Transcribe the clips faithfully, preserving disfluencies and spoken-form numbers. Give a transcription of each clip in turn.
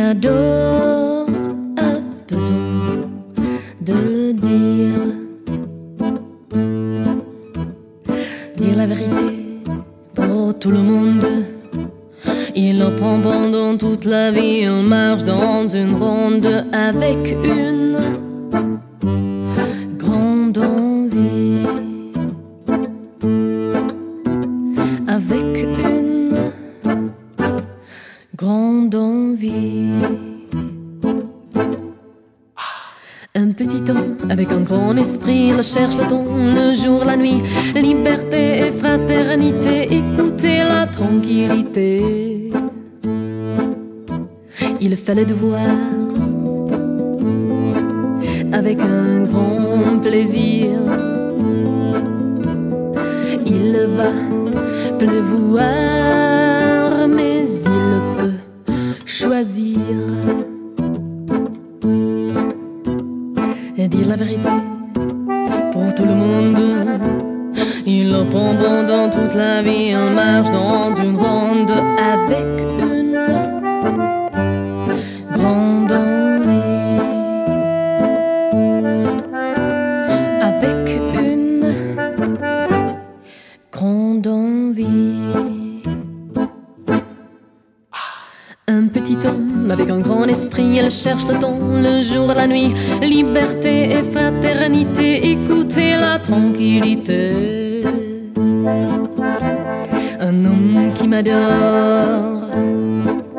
adore a besoin de le dire. Dire la vérité pour tout le monde. Il en prend pendant toute la vie. On marche dans une ronde avec une grande envie. Avec une grande envie. Un petit homme avec un grand esprit, le cherche le ton, le jour, la nuit. Liberté et fraternité, écoutez la tranquillité. Il fait le devoir avec un grand plaisir. Il va pleuvoir, mais il peut choisir. Et dire la vérité pour tout le monde. Il en prend pendant toute la vie. On marche dans une ronde avec une grande envie. Avec une grande envie. Un petit homme avec un grand esprit, elle cherche le ton, le jour, la nuit. Liberté et fraternité, écoutez la tranquillité. Un homme qui m'adore,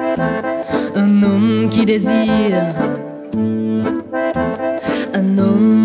un homme qui désire, un homme